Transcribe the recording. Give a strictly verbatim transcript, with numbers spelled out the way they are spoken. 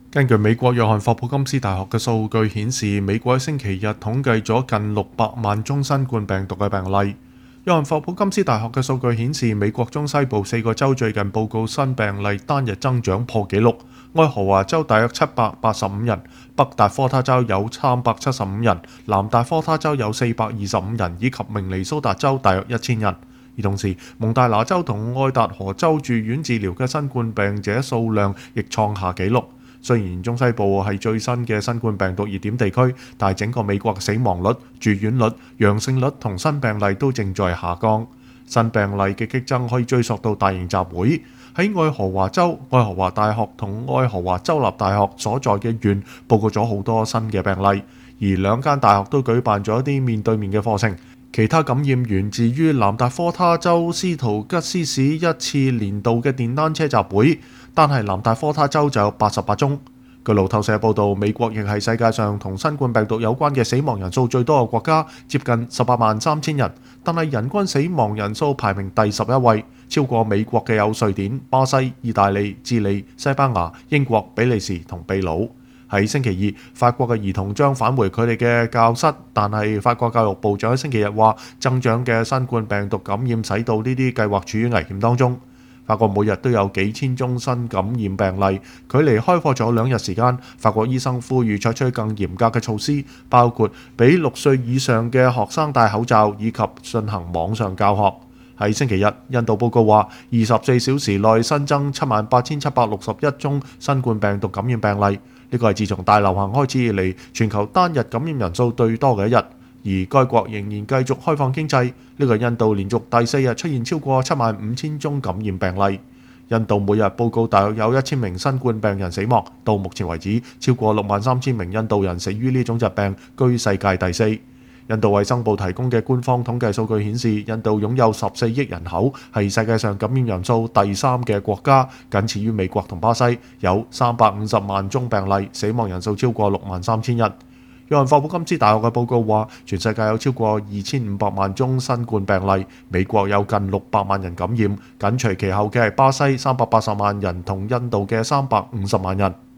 根據美國約翰霍普金斯大學嘅數據顯示，美國喺星期日統計咗近六百萬宗新冠病毒嘅病例。約翰霍普金斯大學嘅數據顯示，美國中西部四個州最近報告新病例單日增長破紀錄。愛荷華州大約七百八十五人，北達科他州有三百七十五人，南達科他州有四百二十五人，以及明尼蘇達州大約一千人。而同時，蒙大拿州同愛達荷州住院治療嘅新冠病者數量亦創下紀錄。雖然中西部係最新嘅新冠病毒熱點地區，但係整個美國嘅死亡率、住院率、陽性率同新病例都正在下降。新病例嘅激增可以追溯到大型集會。喺愛荷華州、愛荷華大學同愛荷華州立大學所在嘅縣報告咗好多新嘅病例，而兩間大學都舉辦咗一啲面對面嘅課程。其他感染源自於南達科他州斯圖吉斯市一次年度嘅電單車集會，但係南達科他州就有八十八宗。據路透社報導，美國亦係世界上同新冠病毒有關嘅死亡人數最多嘅國家，接近十八萬三千人，但係人均死亡人數排名第十一位，超過美國嘅有瑞典、巴西、意大利、智利、西班牙、英國、比利時同秘魯。喺星期二，法國嘅兒童將返回佢哋嘅教室，但係法國教育部長喺星期日話，增長嘅新冠病毒感染使到呢啲計劃處於危險當中。法國每日都有幾千宗新感染病例，距離開課咗兩日時間，法國醫生呼籲採取更嚴格嘅措施，包括俾六歲以上嘅學生戴口罩，以及進行網上教學。喺星期日，印度報告話，二十四小時內新增七萬八千七百六十一宗新冠病毒感染病例，呢個係自從大流行開始以嚟全球單日感染人數最多嘅一日。而該國仍然繼續開放經濟，呢個印度連續第四日出現超過七萬五千宗感染病例。印度每日報告大約有一千名新冠病人死亡，到目前為止，超過六萬三千名印度人死於呢種疾病，居世界第四。印度衛生部提供嘅官方統計數據顯示，印度擁有十四億人口，係世界上感染人數第三嘅國家，僅次於美國同巴西，有三百五十萬宗病例，死亡人數超過六萬三千人。約翰霍普金斯大學嘅報告話，全世界有超過二千五百萬宗新冠病例，美國有近六百萬人感染，緊隨其後嘅係巴西三百八十萬人同印度嘅三百五十萬人。